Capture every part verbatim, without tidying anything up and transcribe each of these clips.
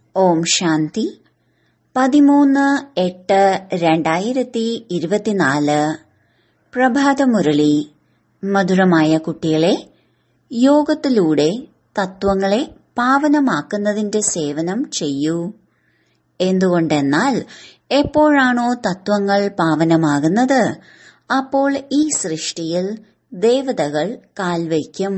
ഓം ശാന്തി. പതിമൂന്ന് എട്ട് രണ്ടായിരത്തി ഇരുപത്തിനാല് പ്രഭാതമുരളി. മധുരമായ കുട്ടികളെ, യോഗത്തിലൂടെ തത്വങ്ങളെ പാവനമാക്കുന്നതിന്റെ സേവനം ചെയ്യൂ. എന്തുകൊണ്ടെന്നാൽ എപ്പോഴാണോ തത്വങ്ങൾ പാവനമാകുന്നത്, അപ്പോൾ ഈ സൃഷ്ടിയിൽ ദേവതകൾ കാൽവയ്ക്കും.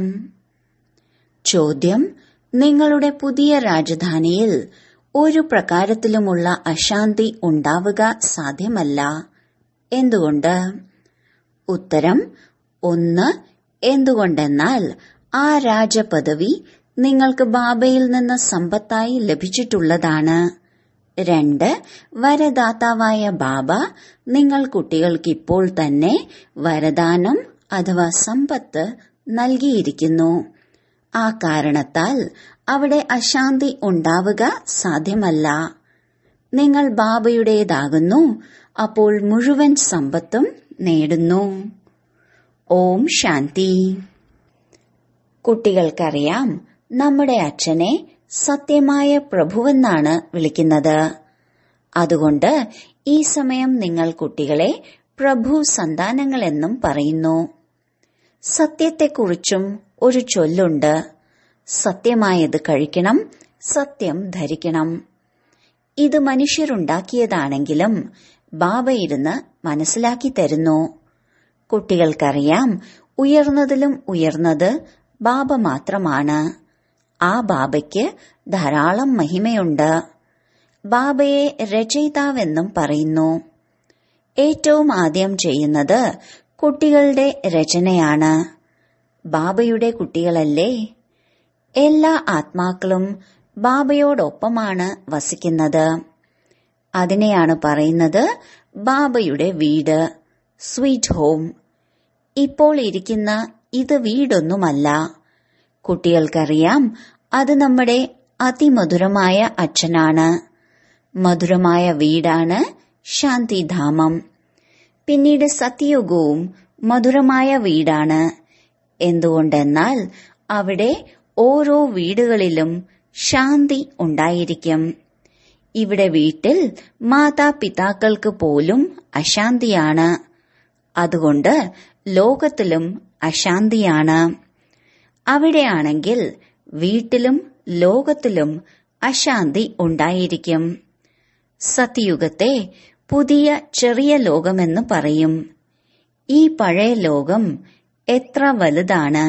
ചോദ്യം: നിങ്ങളുടെ പുതിയ രാജധാനിയിൽ ഒരു പ്രകാരത്തിലുമുള്ള അശാന്തി ഉണ്ടാവുക സാധ്യമല്ല. എന്തുകൊണ്ട്? ഉത്തരം: ഒന്ന്, എന്തുകൊണ്ടെന്നാൽ ആ രാജപദവി നിങ്ങൾക്ക് ബാബയിൽ നിന്ന് സമ്പത്തായി ലഭിച്ചിട്ടുള്ളതാണ്. രണ്ട്, വരദാതാവായ ബാബ നിങ്ങൾ കുട്ടികൾക്കിപ്പോൾ തന്നെ വരദാനം അഥവാ സമ്പത്ത് നൽകിയിരിക്കുന്നു. ആ കാരണത്താൽ അവിടെ അശാന്തി ഉണ്ടാവുക സാധ്യമല്ല. നിങ്ങൾ ബാബയുടേതാകുന്നു, അപ്പോൾ മുഴുവൻ സമ്പത്തും നേടുന്നു. ഓം ശാന്തി. കുട്ടികൾക്കറിയാം, നമ്മുടെ അച്ഛനെ സത്യമായ പ്രഭുവെന്നാണ് വിളിക്കുന്നത്. അതുകൊണ്ട് ഈ സമയം നിങ്ങൾ കുട്ടികളെ പ്രഭു സന്താനങ്ങളെന്നും പറയുന്നു. സത്യത്തെക്കുറിച്ചും ഒരു ചൊല്ലുണ്ട്: സത്യമായത് കഴിക്കണം, സത്യം ധരിക്കണം. ഇത് മനുഷ്യരുണ്ടാക്കിയതാണെങ്കിലും ബാബ ഇരുന്ന് മനസ്സിലാക്കി തരുന്നു. കുട്ടികൾക്കറിയാം, ഉയർന്നതിലും ഉയർന്നത് ബാബ മാത്രമാണ്. ആ ബാബയ്ക്ക് ധാരാളം മഹിമയുണ്ട്. ബാബയെ രചയിതാവെന്നും പറയുന്നു. ഏറ്റവും ആദ്യം ചെയ്യുന്നത് കുട്ടികളുടെ രചനയാണ്. ബാബയുടെ കുട്ടികളല്ലേ? എല്ലാ ആത്മാക്കളും ബാബയോടൊപ്പമാണ് വസിക്കുന്നത്. അതിനെയാണ് പറയുന്നത് ബാബയുടെ വീട്, സ്വീറ്റ് ഹോം. ഇപ്പോൾ ഇരിക്കുന്ന ഇത് വീടൊന്നുമല്ല. കുട്ടികൾക്കറിയാം, അത് നമ്മുടെ അതിമധുരമായ അച്ഛനാണ്. മധുരമായ വീടാണ് ശാന്തിധാമം. പിന്നീട് സത്യയുഗവും മധുരമായ വീടാണ്. എന്തുകൊണ്ടെന്നാൽ അവിടെ ഓരോ വീടുകളിലും ശാന്തി ഉണ്ടായിരിക്കും. ഇവിടെ വീട്ടിൽ മാതാപിതാക്കൾക്ക് പോലും അശാന്തിയാണ്. അതുകൊണ്ട് ലോകത്തിലും അശാന്തിയാണ്. അവിടെയാണെങ്കിൽ വീട്ടിലും ലോകത്തിലും അശാന്തി ഉണ്ടായിരിക്കും. സത്യയുഗത്തെ പുതിയ ചെറിയ ലോകമെന്ന് പറയും. ഈ പഴയ ലോകം എത്ര വലുതാണ്!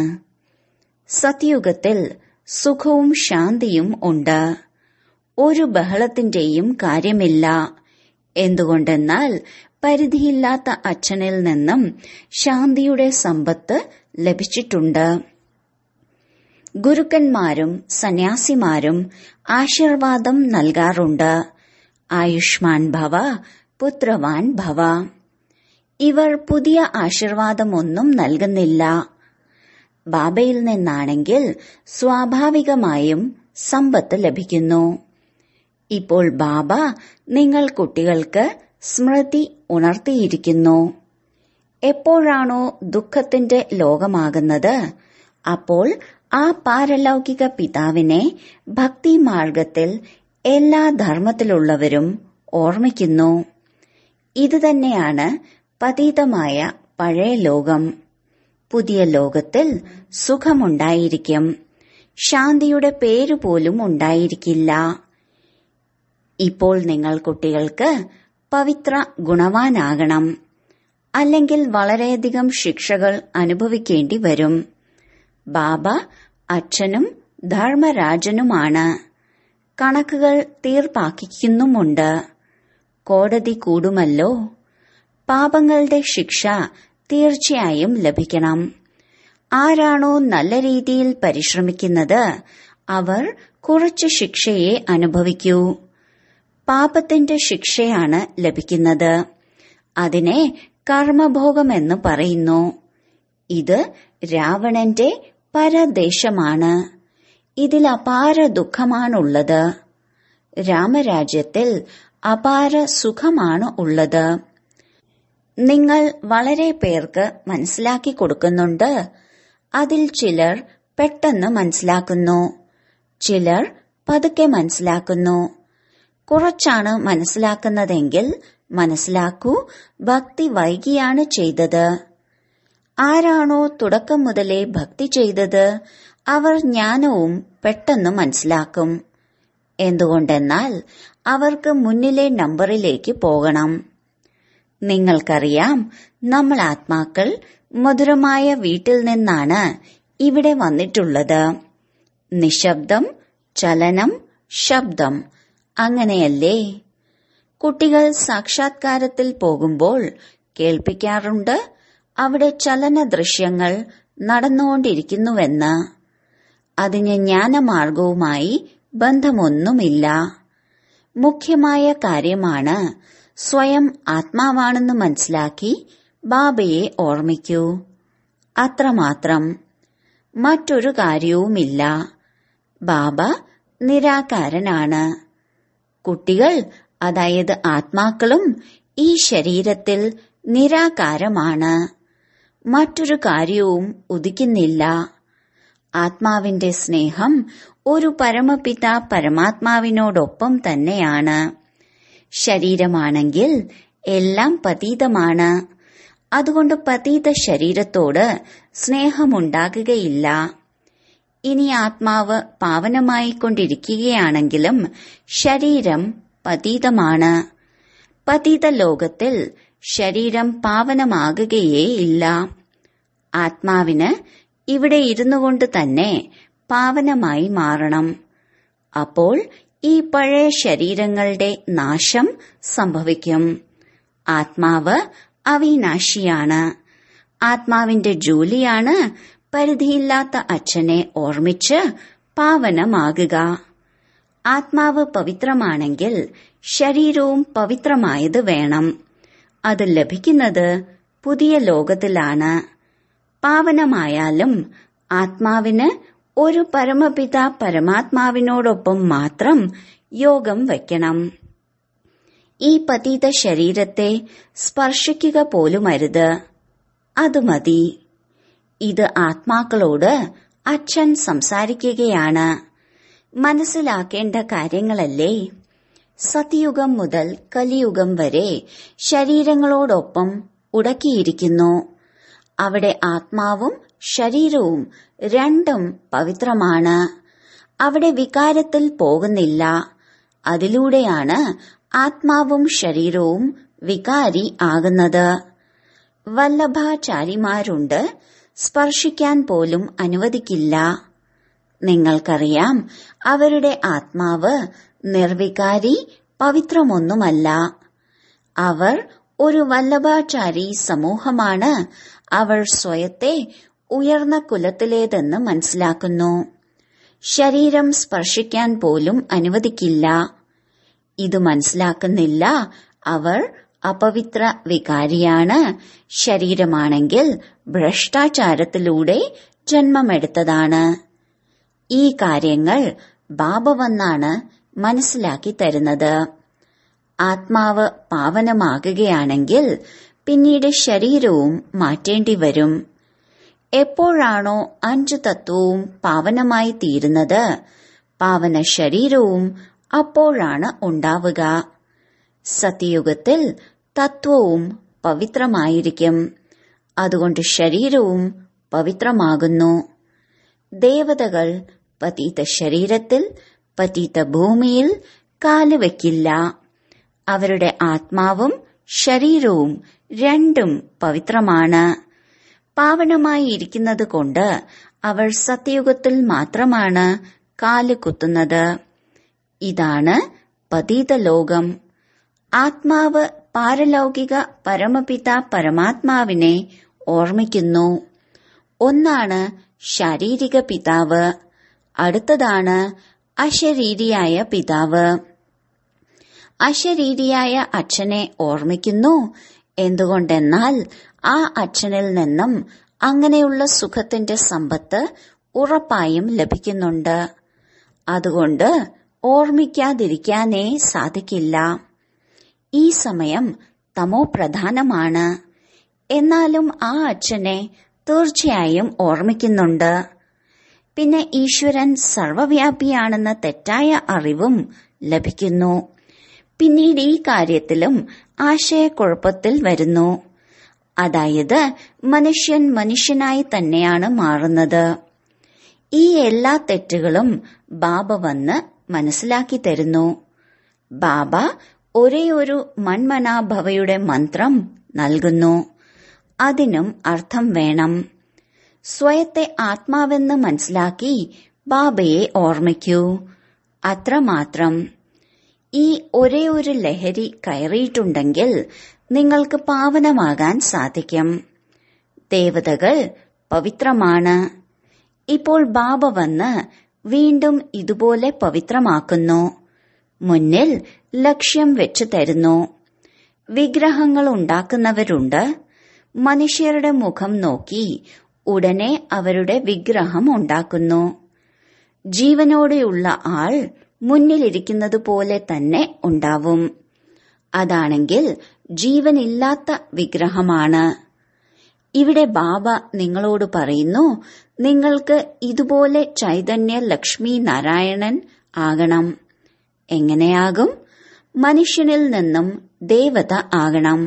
സത്യയുഗത്തിൽ സുഖവും ശാന്തിയും ഉണ്ട്. ഒരു ബഹളത്തിന്റെയും കാര്യമില്ല. എന്തുകൊണ്ടെന്നാൽ പരിധിയില്ലാത്ത അച്ഛനിൽ നിന്നും ശാന്തിയുടെ സമ്പത്ത് ലഭിച്ചിട്ടുണ്ട്. ഗുരുക്കന്മാരും സന്യാസിമാരും ആശീർവാദം നൽകാറുണ്ട്: ആയുഷ്മാൻ ഭവ, പുത്രവാൻ ഭവ. ഇവർ പുതിയ ആശീർവാദമൊന്നും നൽകുന്നില്ല. ബാബയിൽ നിന്നാണെങ്കിൽ സ്വാഭാവികമായും സമ്പത്ത് ലഭിക്കുന്നു. ഇപ്പോൾ ബാബ നിങ്ങൾ കുട്ടികൾക്ക് സ്മൃതി ഉണർത്തിയിരിക്കുന്നു. എപ്പോഴാണോ ദുഃഖത്തിന്റെ ലോകമാകുന്നത്, അപ്പോൾ ആ പാരലൗകിക പിതാവിനെ ഭക്തി മാർഗത്തിൽ എല്ലാ ധർമ്മത്തിലുള്ളവരും ഓർമ്മിക്കുന്നു. ഇതുതന്നെയാണ് പതീതമായ പഴയ ലോകം. പുതിയ ലോകത്തിൽ സുഖമുണ്ടായിരിക്കും. ശാന്തിയുടെ പേരുപോലും ഉണ്ടായിരിക്കില്ല. ഇപ്പോൾ നിങ്ങൾ കുട്ടികൾക്ക് പവിത്ര ഗുണവാനാകണം. അല്ലെങ്കിൽ വളരെയധികം ശിക്ഷകൾ അനുഭവിക്കേണ്ടി വരും. ബാബ അച്ഛനും ധർമ്മരാജനുമാണ്. കണക്കുകൾ തീർപ്പാക്കിക്കുന്നുമുണ്ട്. കോടതി കൂടുമല്ലോ. പാപങ്ങളുടെ ശിക്ഷ തീർച്ചയായും ലഭിക്കണം. ആരാണോ നല്ല രീതിയിൽ പരിശ്രമിക്കുന്നത്, അവർ കുറച്ച് ശിക്ഷയെ അനുഭവിക്കൂ. പാപത്തിന്റെ ശിക്ഷയാണ് ലഭിക്കുന്നത്. അതിനെ കർമ്മഭോഗമെന്ന് പറയുന്നു. ഇത് രാവണന്റെ പരദേശമാണ്. ഇതിൽ അപാര ദുഃഖമാണുള്ളത്. രാമരാജ്യത്തിൽ അപാര സുഖമാണ് ഉള്ളത്. നിങ്ങൾ വളരെ പേർക്ക് മനസ്സിലാക്കി കൊടുക്കുന്നുണ്ട്. അതിൽ ചിലർ പെട്ടെന്ന് മനസ്സിലാക്കുന്നു, ചിലർ പതുക്കെ മനസ്സിലാക്കുന്നു. കുറച്ചാണ് മനസ്സിലാക്കുന്നതെങ്കിൽ മനസ്സിലാക്കൂ, ഭക്തി വൈകിയാണ് ചെയ്തത്. ആരാണോ തുടക്കം മുതലേ ഭക്തി ചെയ്തത് അവർ ജ്ഞാനവും പെട്ടെന്ന് മനസ്സിലാക്കും. എന്തുകൊണ്ടെന്നാൽ അവർക്ക് മുന്നിലെ നമ്പറിലേക്ക് പോകണം. നിങ്ങൾക്കറിയാം, നമ്മൾ ആത്മാക്കൾ മധുരമായ വീട്ടിൽ നിന്നാണ് ഇവിടെ വന്നിട്ടുള്ളത്. നിശബ്ദം, ചലനം, ശബ്ദം, അങ്ങനെയല്ലേ? കുട്ടികൾ സാക്ഷാത്കാരത്തിൽ പോകുമ്പോൾ കേൾപ്പിക്കാറുണ്ട്, അവിടെ ചലന ദൃശ്യങ്ങൾ നടന്നുകൊണ്ടിരിക്കുന്നുവെന്ന്. അതിന് ജ്ഞാനമാർഗവുമായി ബന്ധമൊന്നുമില്ല. മുഖ്യമായ കാര്യമാണ് സ്വയം ആത്മാവാണെന്ന് മനസ്സിലാക്കി ബാബയെ ഓർമ്മിക്കൂ. അത്രമാത്രം, മറ്റൊരു കാര്യവുമില്ല. ബാബ നിരാകാരനാണ്. കുട്ടികൾ, അതായത് ആത്മാക്കളും ഈ ശരീരത്തിൽ നിരാകാരമാണ്. മറ്റൊരു കാര്യവും ഉദിക്കുന്നില്ല. ആത്മാവിന്റെ സ്നേഹം ഒരു പരമപിത പരമാത്മാവിനോടൊപ്പം തന്നെയാണ്. ശരീരമാണെങ്കിൽ എല്ലാം പതീതമാണ്. അതുകൊണ്ട് പതീത ശരീരത്തോട് സ്നേഹമുണ്ടാകുകയില്ല. ഇനി ആത്മാവ് പാവനമായിക്കൊണ്ടിരിക്കുകയാണെങ്കിലും ശരീരം പതീതമാണ്. പതീത ലോകത്തിൽ ശരീരം പാവനമാകുകയേയില്ല. ആത്മാവിന് ഇവിടെ ഇരുന്നു കൊണ്ട് തന്നെ പാവനമായി മാറണം. അപ്പോൾ ഈ പഴയ ശരീരങ്ങളുടെ നാശം സംഭവിക്കും. ആത്മാവ് അവിനാശിയാണ്. ആത്മാവിന്റെ ജോലിയാണ് പരിധിയില്ലാത്ത അച്ഛനെ ഓർമ്മിച്ച് പാവനമാകുക. ആത്മാവ് പവിത്രമാണെങ്കിൽ ശരീരവും പവിത്രമായത് വേണം. അത് ലഭിക്കുന്നത് പുതിയ ലോകത്തിലാണ്. പാവനമായാലും ആത്മാവിന് ഒരു പരമപിത പരമാത്മാവിനോടൊപ്പം മാത്രം യോഗം വയ്ക്കണം. ഈ പതീത ശരീരത്തെ സ്പർശിക്കുക പോലുമരുത്. അത് മതി. ഇത് ആത്മാക്കളോട് അച്ഛൻ സംസാരിക്കുകയാണ്. മനസ്സിലാക്കേണ്ട കാര്യങ്ങളല്ലേ? സത്യയുഗം മുതൽ കലിയുഗം വരെ ശരീരങ്ങളോടൊപ്പം ഉടക്കിയിരിക്കുന്നു. അവിടെ ആത്മാവും ശരീരവും രണ്ടും പവിത്രമാണ്. അവിടെ വികാരത്തിൽ പോകുന്നില്ല. അതിലൂടെയാണ് ആത്മാവും ശരീരവും വികാരി ആകുന്നത്. വല്ലഭാചാരിമാരുണ്ട്, സ്പർശിക്കാൻ പോലും അനുവദിക്കില്ല. നിങ്ങൾക്കറിയാം, അവരുടെ ആത്മാവ് നിർവികാരി പവിത്രമൊന്നുമല്ല. അവർ ഒരു വല്ലഭാചാരി സമൂഹമാണ്. അവർ സ്വയത്തെ ഉയർന്ന കുലത്തിലേതെന്ന് മനസ്സിലാക്കുന്നു. ശരീരം സ്പർശിക്കാൻ പോലും അനുവദിക്കില്ല. ഇത് മനസ്സിലാക്കുന്നില്ല. അവർ അപവിത്ര വികാരിയാണ്. ശരീരമാണെങ്കിൽ ഭ്രഷ്ടാചാരത്തിലൂടെ ജന്മമെടുത്തതാണ്. ഈ കാര്യങ്ങൾ ബാബ വന്നാണ് മനസ്സിലാക്കി തരുന്നത്. ആത്മാവ് പാവനമാകുകയാണെങ്കിൽ പിന്നീട് ശരീരവും മാറ്റേണ്ടി വരും. എപ്പോഴാണോ അഞ്ചു തത്വവും പാവനമായി തീരുന്നത്, പാവന ശരീരവും അപ്പോഴാണ് ഉണ്ടാവുക. സത്യയുഗത്തിൽ തത്വവും പവിത്രമായിരിക്കും. അതുകൊണ്ട് ശരീരവും പവിത്രമാകുന്നു. ദേവതകൾ പതീത ശരീരത്തിൽ, പതീത ഭൂമിയിൽ കാലുവെക്കില്ല. അവരുടെ ആത്മാവും ശരീരവും രണ്ടും പവിത്രമാണ്. പാവനമായി ഇരിക്കുന്നത് കൊണ്ട് അവർ സത്യയുഗത്തിൽ മാത്രമാണ് കാല് കുത്തുന്നത്. ഇതാണ് പതീത ലോകം. ആത്മാവ് പാരലൗകിക പരമപിത പരമാത്മാവിനെ ഓർമ്മിക്കുന്നു. ഒന്നാണ് ശാരീരിക പിതാവ്, അടുത്തതാണ് അശരീരിയായ പിതാവ്. അശരീരിയായ അച്ഛനെ ഓർമ്മിക്കുന്നു. എന്തുകൊണ്ടെന്നാൽ ആ അച്ഛനിൽ നിന്നും അങ്ങനെയുള്ള സുഖത്തിന്റെ സമ്പത്ത് ഉറപ്പായും ലഭിക്കുന്നുണ്ട്. അതുകൊണ്ട് ഓർമ്മിക്കാതിരിക്കാനേ സാധിക്കില്ല. ഈ സമയം തമോ പ്രധാനമാണ്. എന്നാലും ആ അച്ഛനെ തീർച്ചയായും ഓർമ്മിക്കുന്നുണ്ട്. പിന്നെ ഈശ്വരൻ സർവവ്യാപിയാണെന്ന തെറ്റായ അറിവും ലഭിക്കുന്നു. പിന്നീട് ഈ കാര്യത്തിലും ആശയക്കുഴപ്പത്തിൽ വരുന്നു. അതായത് മനുഷ്യൻ മനുഷ്യനായി തന്നെയാണ് മാറുന്നത്. ഈ എല്ലാ തെറ്റുകളും ബാബ വന്ന് മനസ്സിലാക്കി തരുന്നു. ബാബ ഒരേ ഒരു മന്മനാഭവയുടെ മന്ത്രം നൽകുന്നു. അതിനും അർത്ഥം വേണം. സ്വയത്തെ ആത്മാവെന്ന് മനസ്സിലാക്കി ബാബയെ ഓർമ്മിക്കൂ. അത്രമാത്രം. ഈ ഒരേ ഒരു ലഹരി കയറിയിട്ടുണ്ടെങ്കിൽ നിങ്ങൾക്ക് പാവനമാകാൻ സാധിക്കും. ദേവതകൾ പവിത്രമാണ്. ഇപ്പോൾ ബാബ വന്ന് വീണ്ടും ഇതുപോലെ പവിത്രമാക്കുന്നു. മുന്നിൽ ലക്ഷ്യം വെച്ചു തരുന്നു. വിഗ്രഹങ്ങൾ ഉണ്ടാക്കുന്നവരുണ്ട്. മനുഷ്യരുടെ മുഖം നോക്കി ഉടനെ അവരുടെ വിഗ്രഹം ഉണ്ടാക്കുന്നു. ജീവനോടെയുള്ള ആൾ മുന്നിലിരിക്കുന്നത് പോലെ തന്നെ ഉണ്ടാവും. അതാണെങ്കിൽ ജീവനില്ലാത്ത വിഗ്രഹമാണ്. ഇവിടെ ബാബ നിങ്ങളോട് പറയുന്നു, നിങ്ങൾക്ക് ഇതുപോലെ ചൈതന്യ ലക്ഷ്മി നാരായണൻ ആകണം. എങ്ങനെയാകും? മനുഷ്യനിൽ നിന്നും ദേവത ആകണം.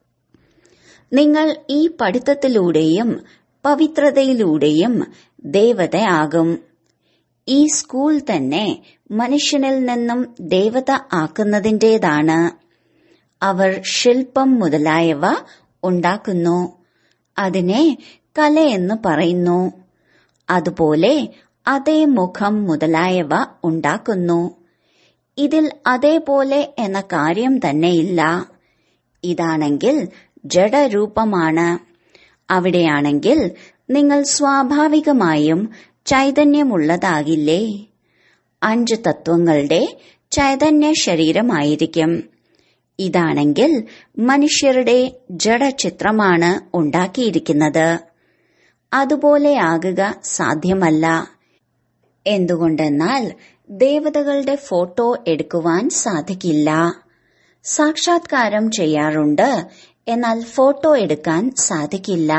നിങ്ങൾ ഈ പഠിത്തത്തിലൂടെയും പവിത്രതയിലൂടെയും ദേവതയാകും. ഈ സ്കൂൾ തന്നെ മനുഷ്യനിൽ നിന്നും ദേവത ആക്കുന്നതിന്റേതാണ്. അവർ ശില്പം മുതലായവ ഉണ്ടാക്കുന്നു. അതിനെ കലയെന്ന് പറയുന്നു. അതുപോലെ അതേ മുഖം മുതലായവ ഉണ്ടാക്കുന്നു. ഇതിൽ അതേപോലെ എന്ന കാര്യം തന്നെയില്ല. ഇതാണെങ്കിൽ ജഡരൂപമാണ്. അവിടെയാണെങ്കിൽ നിങ്ങൾ സ്വാഭാവികമായും ചൈതന്യമുള്ളതാകില്ലേ? അഞ്ച് തത്വങ്ങളുടെ ചൈതന്യ ശരീരമായിരിക്കും. ഇതാണെങ്കിൽ മനുഷ്യരുടെ ജഡചിത്രമാണ് ഉണ്ടാക്കിയിരിക്കുന്നത്. അതുപോലെയാകുക സാധ്യമല്ല. എന്തുകൊണ്ടെന്നാൽ ദേവതകളുടെ ഫോട്ടോ എടുക്കുവാൻ സാധിക്കില്ല. സാക്ഷാത്കാരം ചെയ്യാറുണ്ട്, എന്നാൽ ഫോട്ടോ എടുക്കാൻ സാധിക്കില്ല.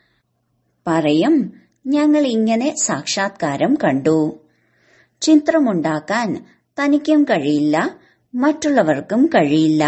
പറയും, ഞങ്ങൾ ഇങ്ങനെ സാക്ഷാത്കാരം കണ്ടു. ചിത്രമുണ്ടാക്കാൻ തനിക്കും കഴിയില്ല, മറ്റുള്ളവർക്കും കഴിയില്ല.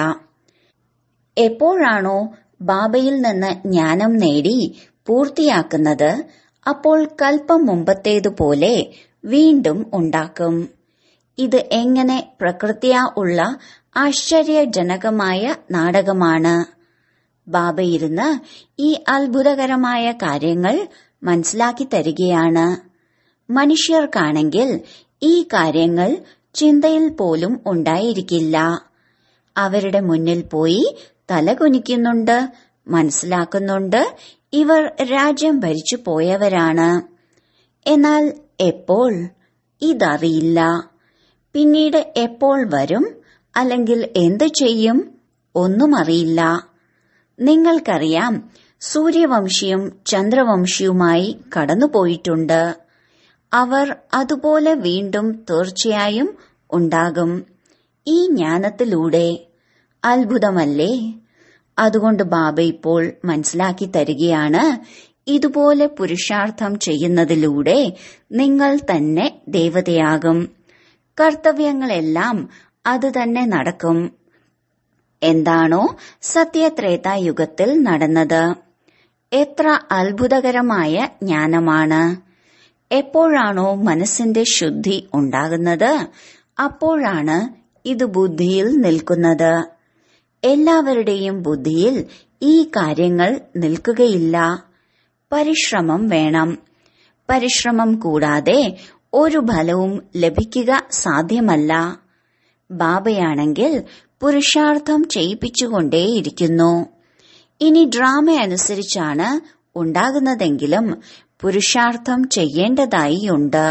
എപ്പോഴാണോ ബാബയിൽ നിന്ന് ജ്ഞാനം നേടി പൂർത്തിയാക്കുന്നത്, അപ്പോൾ കൽപ്പം മുമ്പത്തേതുപോലെ വീണ്ടും ഉണ്ടാക്കും. ഇത് എങ്ങനെ പ്രകൃത്യാ ഉള്ള ആശ്ചര്യജനകമായ നാടകമാണ്. ബാബയിരുന്ന് ഈ അത്ഭുതകരമായ കാര്യങ്ങൾ മനസ്സിലാക്കി തരികയാണ്. മനുഷ്യർക്കാണെങ്കിൽ ഈ കാര്യങ്ങൾ ചിന്തയിൽ പോലും ഉണ്ടായിരിക്കില്ല. അവരുടെ മുന്നിൽ പോയി തലകുനിക്കുന്നുണ്ട്, മനസ്സിലാക്കുന്നുണ്ട് ഇവർ രാജ്യം ഭരിച്ചു പോയവരാണ്. എന്നാൽ എപ്പോൾ? ഇതറിയില്ല. പിന്നീട് എപ്പോൾ വരും, അല്ലെങ്കിൽ എന്തു ചെയ്യും? ഒന്നും അറിയില്ല. നിങ്ങൾക്കറിയാം, സൂര്യവംശിയും ചന്ദ്രവംശിയുമായി കടന്നുപോയിട്ടുണ്ട്. അവർ അതുപോലെ വീണ്ടും തീർച്ചയായും ഉണ്ടാകും. ഈ ജ്ഞാനത്തിലൂടെ അത്ഭുതമല്ലേ? അതുകൊണ്ട് ബാബ ഇപ്പോൾ മനസ്സിലാക്കി തരികയാണ്, ഇതുപോലെ പുരുഷാർത്ഥം ചെയ്യുന്നതിലൂടെ നിങ്ങൾ തന്നെ ദേവതയാകും. കർത്തവ്യങ്ങളെല്ലാം അത് തന്നെ നടക്കും. എന്താണോ സത്യത്രേതായുഗത്തിൽ നടന്നത്. എത്ര അത്ഭുതകരമായ ജ്ഞാനമാണ്. എപ്പോഴാണോ മനസ്സിന്റെ ശുദ്ധി ഉണ്ടാകുന്നത്, അപ്പോഴാണ് ഇത് ബുദ്ധിയിൽ നിൽക്കുന്നത്. എല്ലാവരുടെയും ബുദ്ധിയിൽ ഈ കാര്യങ്ങൾ നിൽക്കുകയില്ല. പരിശ്രമം വേണം. പരിശ്രമം കൂടാതെ ഒരു ഫലവും ലഭിക്കുക സാധ്യമല്ല. ബാബയാണെങ്കിൽ പുരുഷാർത്ഥം ചെയ്യിപ്പിച്ചുകൊണ്ടേയിരിക്കുന്നു. ഇനി ഡ്രാമ അനുസരിച്ചാണ് ഉണ്ടാകുന്നതെങ്കിലും പുരുഷാർത്ഥം ചെയ്യേണ്ടതായിയുണ്ട്.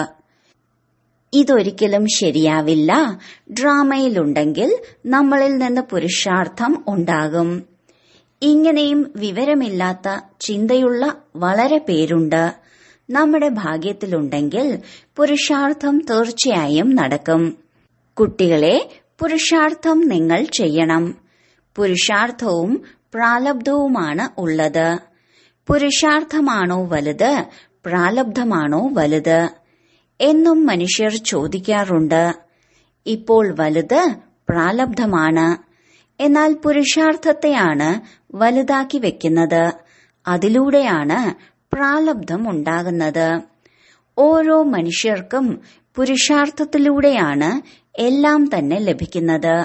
ഇതൊരിക്കലും ശരിയാവില്ല. ഡ്രാമയിലുണ്ടെങ്കിൽ നമ്മളിൽ നിന്ന് പുരുഷാർത്ഥം ഉണ്ടാകും. ഇങ്ങനെയും വിവരമില്ലാത്ത ചിന്തയുള്ള വളരെ പേരുണ്ട്. നമ്മുടെ ഭാഗ്യത്തിലുണ്ടെങ്കിൽ പുരുഷാർത്ഥം തീർച്ചയായും നടക്കും. കുട്ടികളെ, പുരുഷാർത്ഥം നിങ്ങൾ ചെയ്യണം. പുരുഷാർത്ഥവും പ്രാലബ്ധവുമാണ് ഉള്ളത്. പുരുഷാർത്ഥമാണോ വലുത്, പ്രാലബ്ധമാണോ വലുത്? എന്നും മനുഷ്യർ ചോദിക്കാറുണ്ട്. ഇപ്പോൾ വലുത് പ്രാലബ്ധമാണ്. എന്നാൽ പുരുഷാർത്ഥത്തെയാണ് വലുതാക്കി വെക്കുന്നത്. അതിലൂടെയാണ് പ്രാലബ്ധം ഉണ്ടാകുന്നത്. ഓരോ മനുഷ്യർക്കും പുരുഷാർത്ഥത്തിലൂടെയാണ് എല്ലാം തന്നെ ലഭിക്കുന്നത്.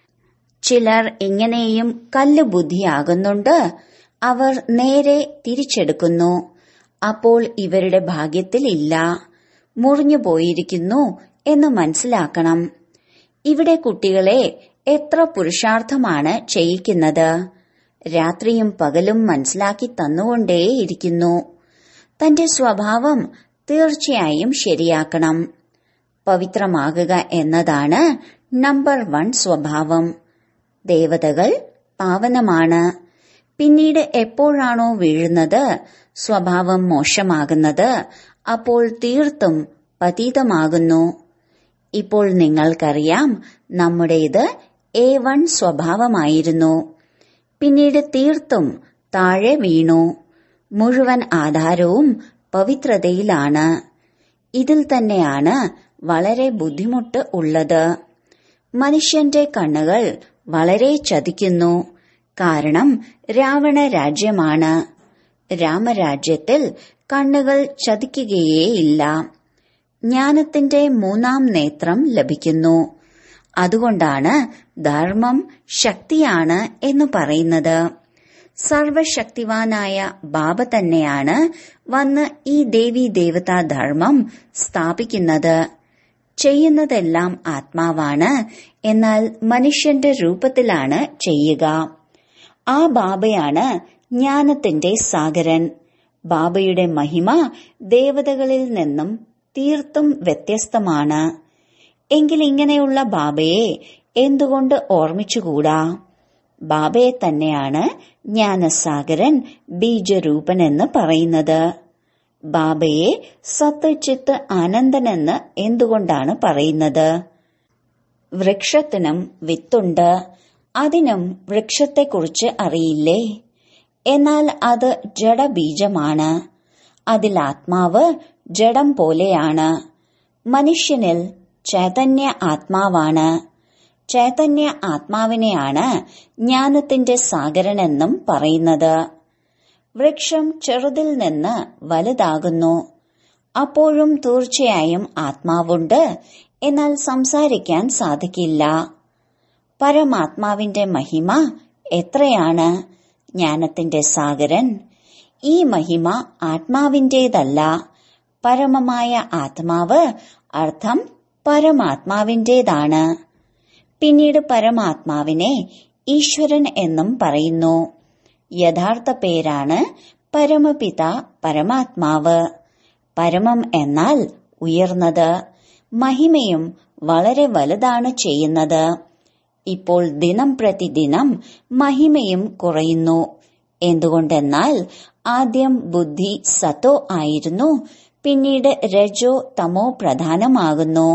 ചിലർ ഇങ്ങനെയും കല്ല് ബുദ്ധിയാകുന്നുണ്ട്. അവർ നേരെ തിരിച്ചെടുക്കുന്നു. അപ്പോൾ ഇവരുടെ ഭാഗ്യത്തിൽ ഇല്ല, മുറിഞ്ഞു പോയിരിക്കുന്നു എന്ന് മനസ്സിലാക്കണം. ഇവിടെ കുട്ടികളെ എത്ര പുരുഷാർത്ഥമാണ് ചെയ്യിക്കുന്നത്. രാത്രിയും പകലും മനസ്സിലാക്കി തന്നുകൊണ്ടേയിരിക്കുന്നു. തന്റെ സ്വഭാവം തീർച്ചയായും ശരിയാക്കണം. പവിത്രമാകുക എന്നതാണ് നമ്പർ വൺ സ്വഭാവം. ദേവതകൾ പാവനമാണ്. പിന്നീട് എപ്പോഴാണോ വീഴുന്നത്, സ്വഭാവം മോശമാകുന്നത്, അപ്പോൾ തീർത്തും പതീതമാകുന്നു. ഇപ്പോൾ നിങ്ങൾക്കറിയാം, നമ്മുടേത് എ വൺ സ്വഭാവമായിരുന്നു. പിന്നീട് തീർത്തും താഴെ വീണു. മുഴുവൻ ആധാരവും പവിത്രതയിലാണ്. ഇതിൽ തന്നെയാണ് വളരെ ബുദ്ധിമുട്ട് ഉള്ളത്. മനുഷ്യന്റെ കണ്ണുകൾ വളരെ ചതിക്കുന്നു. കാരണം രാവണ രാജ്യമാണ്. രാമരാജ്യത്തിൽ കണ്ണുകൾ ചതിക്കുകയേയില്ല. ജ്ഞാനത്തിന്റെ മൂന്നാം നേത്രം ലഭിക്കുന്നു. അതുകൊണ്ടാണ് ധർമ്മം ശക്തിയാണ് എന്ന് പറയുന്നത്. സർവശക്തിവാനായ ബാബ തന്നെയാണ് വന്ന് ഈ ദേവി ദേവതാ ധർമ്മം സ്ഥാപിക്കുന്നത്. ചെയ്യുന്നതെല്ലാം ആത്മാവാണ്. എന്നാൽ മനുഷ്യന്റെ രൂപത്തിലാണ് ചെയ്യുക. ആ ബാബയാണ് ജ്ഞാനത്തിന്റെ സാഗരൻ. ബാബയുടെ മഹിമ ദേവതകളിൽ നിന്നും തീർത്തും വ്യത്യസ്തമാണ്. എങ്കിൽ ഇങ്ങനെയുള്ള ബാബയെ എന്തുകൊണ്ട് ഓർമ്മിച്ചുകൂടാ? ബാബയെ തന്നെയാണ് ജ്ഞാനസാഗരൻ, ബീജരൂപൻ എന്ന് പറയുന്നത്. ബാബയെ സത്ത് ചിത്ത് ആനന്ദനെന്ന് എന്തുകൊണ്ടാണ് പറയുന്നത്? വൃക്ഷത്തിനും വിത്തുണ്ട്. അതിനും വൃക്ഷത്തെക്കുറിച്ച് അറിയില്ലേ? എന്നാൽ അത് ജഡബീജമാണ്. അതിൽ ആത്മാവ് ജഡം പോലെയാണ്. മനുഷ്യനിൽ ചൈതന്യ ആത്മാവാണ്. ചൈതന്യ ആത്മാവിനെയാണ് ജ്ഞാനത്തിന്റെ സാഗരനെന്നും പറയുന്നത്. വൃക്ഷം ചെറുതിൽ നിന്ന് വലുതാകുന്നു. അപ്പോഴും തീർച്ചയായും ആത്മാവുണ്ട്. എന്നാൽ സംസാരിക്കാൻ സാധിക്കില്ല. പരമാത്മാവിന്റെ മഹിമ എത്രയാണ്? ജ്ഞാനത്തിന്റെ സാഗരൻ. ഈ മഹിമ ആത്മാവിന്റേതല്ല. പരമമായ ആത്മാവ് അർത്ഥം പരമാത്മാവിന്റേതാണ്. പിന്നീട് പരമാത്മാവിനെ ഈശ്വരൻ എന്നും പറയുന്നു. യഥാർത്ഥ പേരാണ് പരമപിത പരമാത്മാവ്. പരമം എന്നാൽ ഉയർന്നത്. മഹിമയും വളരെ വലുതാണ് ചെയ്യുന്നത്. ഇപ്പോൾ ദിനം പ്രതിദിനം മഹിമയും കുറയുന്നു. എന്തുകൊണ്ടെന്നാൽ ആദ്യം ബുദ്ധി സത്തോ ആയിരുന്നു. പിന്നീട് രജോ തമോ പ്രധാനമാകുന്നു.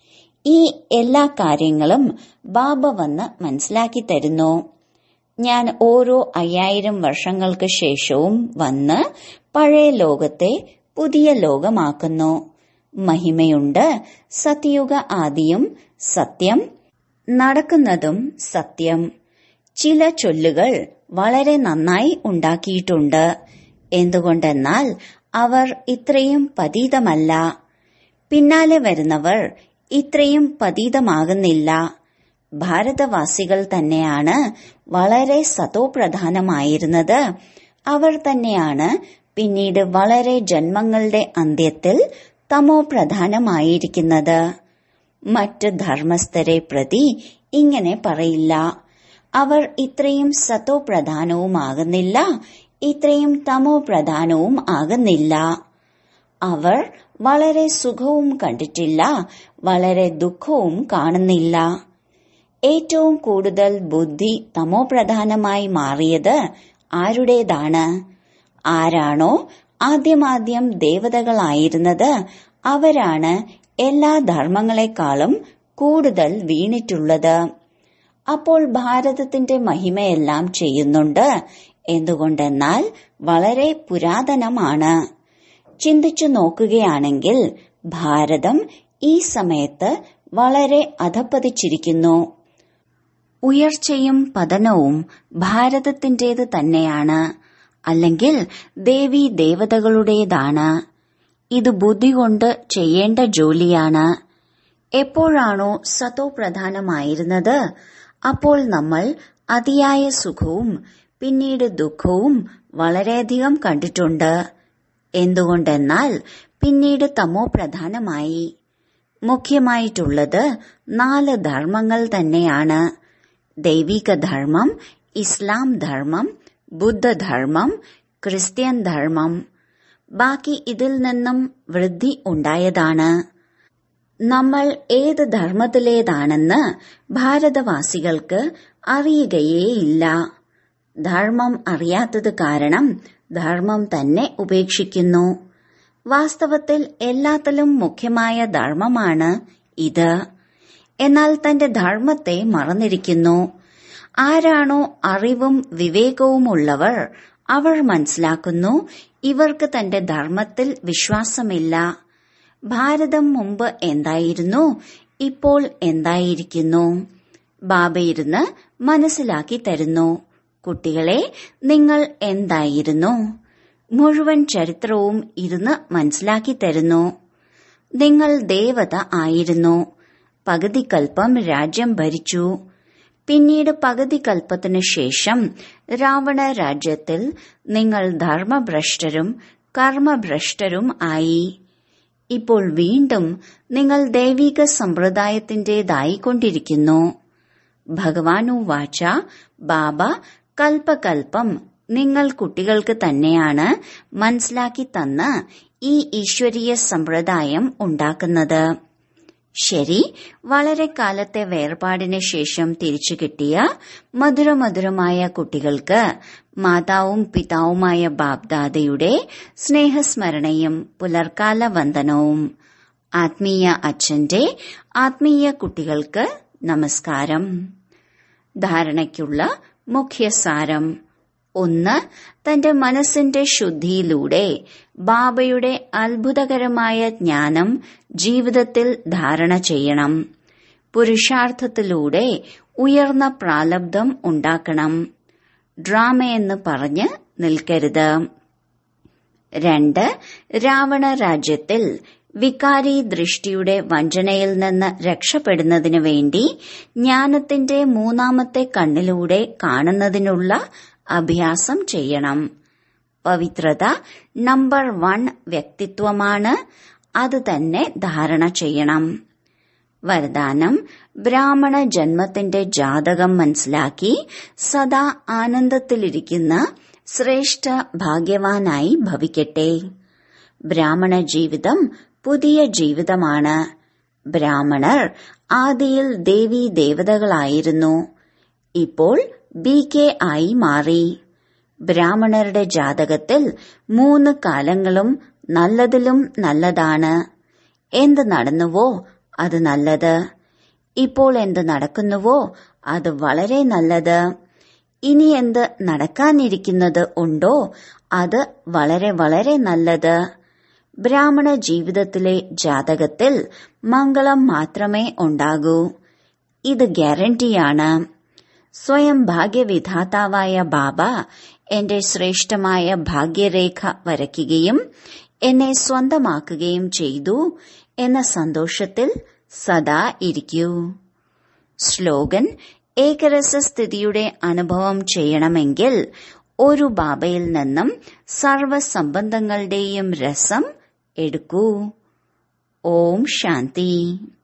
ഈ എല്ലാ കാര്യങ്ങളും ബാബ വന്ന് മനസ്സിലാക്കി തരുന്നു. ഞാൻ ഓരോ അയ്യായിരം വർഷങ്ങൾക്ക് ശേഷവും വന്ന് പഴയ ലോകത്തെ പുതിയ ലോകമാക്കുന്നു. മഹിമയുണ്ട്. സത്യുഗ ആദിയും സത്യം, നടക്കുന്നതും സത്യം. ചില ചൊല്ലുകൾ വളരെ നന്നായി ഉണ്ടാക്കിയിട്ടുണ്ട്. എന്തുകൊണ്ടെന്നാൽ അവർ ഇത്രയും പതീതമല്ല. പിന്നാലെ വരുന്നവർ ഇത്രയും പതീതമാകുന്നില്ല. ഭാരതവാസികൾ തന്നെയാണ് വളരെ സതോപ്രധാനമായിരുന്നത്. അവർ തന്നെയാണ് പിന്നീട് വളരെ ജന്മങ്ങളുടെ അന്ത്യത്തിൽ തമോ പ്രധാനമായിരിക്കുന്നത്. മറ്റ് ധർമ്മസ്ഥരെ പ്രതി ഇങ്ങനെ പറയില്ല. അവർ ഇത്രയും സത്തോ പ്രധാനവുമാകുന്നില്ല, ഇത്രയും തമോ പ്രധാനവും ആകുന്നില്ല. അവർ വളരെ സുഖവും കണ്ടിട്ടില്ല, വളരെ ദുഃഖവും കാണുന്നില്ല. ഏറ്റവും കൂടുതൽ ബുദ്ധി തമോ പ്രധാനമായി മാറിയത് ആരുടേതാണ്? ആരാണോ ആദ്യമാദ്യം ദേവതകളായിരുന്നത് അവരാണ് എല്ലാ ധർമ്മങ്ങളെക്കാളും കൂടുതൽ വീണിട്ടുള്ളത്. അപ്പോൾ ഭാരതത്തിന്റെ മഹിമയെല്ലാം ചെയ്യുന്നുണ്ട്. എന്തുകൊണ്ടെന്നാൽ വളരെ പുരാതനമാണ്. ചിന്തിച്ചു നോക്കുകയാണെങ്കിൽ ഭാരതം ഈ സമയത്ത് വളരെ അധപ്പതിച്ചിരിക്കുന്നു. ഉയർച്ചയും പതനവും ഭാരതത്തിന്റേത് തന്നെയാണ്, അല്ലെങ്കിൽ ദേവീ ദേവതകളുടേതാണ്. ഇത് ബുദ്ധി കൊണ്ട് ചെയ്യേണ്ട ജോലിയാണ്. എപ്പോഴാണോ സതോ പ്രധാനമായിരുന്നത്, അപ്പോൾ നമ്മൾ അതിയായ സുഖവും പിന്നീട് ദുഃഖവും വളരെയധികം കണ്ടിട്ടുണ്ട്. എന്തുകൊണ്ടെന്നാൽ പിന്നീട് തമോ പ്രധാനമായി. മുഖ്യമായിട്ടുള്ളത് നാല് ധർമ്മങ്ങൾ തന്നെയാണ്: ദൈവിക ധർമ്മം, ഇസ്ലാം ധർമ്മം, ബുദ്ധധർമ്മം, ക്രിസ്ത്യൻ ധർമ്മം. ബാക്കി ഇതിൽ നിന്നും വൃദ്ധി ഉണ്ടായതാണ്. നമ്മൾ ഏത് ധർമ്മത്തിലേതാണെന്ന് ഭാരതവാസികൾക്ക് അറിയുകയേയില്ല. ധർമ്മം അറിയാത്തത് കാരണം ധർമ്മം തന്നെ ഉപേക്ഷിക്കുന്നു. വാസ്തവത്തിൽ എല്ലാത്തിലും മുഖ്യമായ ധർമ്മമാണ് ഇത്. എന്നാൽ തന്റെ ധർമ്മത്തെ മറന്നിരിക്കുന്നു. ആരാണോ അറിവും വിവേകവുമുള്ളവർ, അവർ മനസ്സിലാക്കുന്നു ഇവർക്ക് തന്റെ ധർമ്മത്തിൽ വിശ്വാസമില്ല. ഭാരതം മുമ്പ് എന്തായിരുന്നു, ഇപ്പോൾ എന്തായിരിക്കുന്നു? ബാബയിരുന്ന് മനസ്സിലാക്കി തരുന്നു. കുട്ടികളെ, നിങ്ങൾ എന്തായിരുന്നു? മുഴുവൻ ചരിത്രവും ഇരുന്ന് മനസ്സിലാക്കി തരുന്നു. നിങ്ങൾ ദേവത ആയിരുന്നു. പകുതി കൽപ്പം രാജ്യം ഭരിച്ചു. പിന്നീട് പകുതി കൽപ്പത്തിനു ശേഷം രാവണ രാജ്യത്തിൽ നിങ്ങൾ ധർമ്മഭ്രഷ്ടരും കർമ്മഭ്രഷ്ടരും ആയി. ഇപ്പോൾ വീണ്ടും നിങ്ങൾ ദൈവിക സമ്പ്രദായത്തിന്റേതായിക്കൊണ്ടിരിക്കുന്നു. ഭഗവാനു വാച, ബാബ കൽപ്പകൽപ്പം നിങ്ങൾ കുട്ടികൾക്ക് തന്നെയാണ് മനസ്സിലാക്കി തന്ന് ഈ ഈശ്വരീയ സമ്പ്രദായം ഉണ്ടാക്കുന്നത്. ശരി, വളരെ കാലത്തെ വേർപാടിന് ശേഷം തിരിച്ചു കിട്ടിയ മധുരമധുരമായ കുട്ടികൾക്ക് മാതാവും പിതാവുമായ ബാബ്ദാദയുടെ സ്നേഹസ്മരണയും പുലർക്കാല വന്ദനവും. ആത്മീയ അച്ഛന്റെ ആത്മീയ കുട്ടികൾക്ക് നമസ്കാരം. ധാരണയ്ക്കുള്ള മുഖ്യസാരം: ഒന്ന്, തന്റെ മനസ്സിന്റെ ശുദ്ധിയിലൂടെ ബാബയുടെ അത്ഭുതകരമായ ജ്ഞാനം ജീവിതത്തിൽ ധാരണ ചെയ്യണം. പുരുഷാർത്ഥത്തിലൂടെ ഉയർന്ന പ്രാലബ്ധം ഉണ്ടാക്കണം. ഡ്രാമയെന്ന് പറഞ്ഞ് നിൽക്കരുത്. രണ്ട്, രാവണ രാജ്യത്തിൽ വികാരി ദൃഷ്ടിയുടെ വഞ്ചനയിൽ നിന്ന് രക്ഷപ്പെടുന്നതിനു വേണ്ടി ജ്ഞാനത്തിന്റെ മൂന്നാമത്തെ കണ്ണിലൂടെ കാണുന്നതിനുള്ള അഭ്യാസം ചെയ്യണം. പവിത്രത നമ്പർ വൺ വ്യക്തിത്വമാണ്, അത് തന്നെ ധാരണ ചെയ്യണം. വരദാനം: ബ്രാഹ്മണ ജന്മത്തിന്റെ ജാതകം മനസ്സിലാക്കി സദാ ആനന്ദത്തിലിരിക്കുന്ന ശ്രേഷ്ഠ ഭാഗ്യവാനായി ഭവിക്കട്ടെ. ബ്രാഹ്മണ ജീവിതം പുതിയ ജീവിതമാണ്. ബ്രാഹ്മണർ ആദിയിൽ ദേവീ ദേവതകളായിരുന്നു. ഇപ്പോൾ ബി കെ ആയി മാറി. ബ്രാഹ്മണരുടെ ജാതകത്തിൽ മൂന്ന് കാലങ്ങളും നല്ലതിലും നല്ലതാണ്. എന്ത് നടന്നുവോ അത് നല്ലത്. ഇപ്പോൾ എന്ത് നടക്കുന്നുവോ അത് വളരെ നല്ലത്. ഇനി എന്ത് നടക്കാനിരിക്കുന്നത് ഉണ്ടോ അത് വളരെ വളരെ നല്ലത്. ബ്രാഹ്മണ ജീവിതത്തിലെ ജാതകത്തിൽ മംഗളം മാത്രമേ ഉണ്ടാകൂ. ഇത് ഗ്യാരണ്ടിയാണ്. സ്വയം ഭാഗ്യവിധാതാവായ ബാബ എന്റെ ശ്രേഷ്ഠമായ ഭാഗ്യരേഖ വരയ്ക്കുകയും എന്നെ സ്വന്തമാക്കുകയും ചെയ്തു എന്ന സന്തോഷത്തിൽ സദാ ഇരിക്കൂ. സ്ലോഗൻ: ഏകരസസ്ഥിതിയുടെ അനുഭവം ചെയ്യണമെങ്കിൽ ഒരു ബാബയിൽ നിന്നും സർവസംബന്ധങ്ങളുടെയും രസം എടുക്കൂ. ഓം ശാന്തി.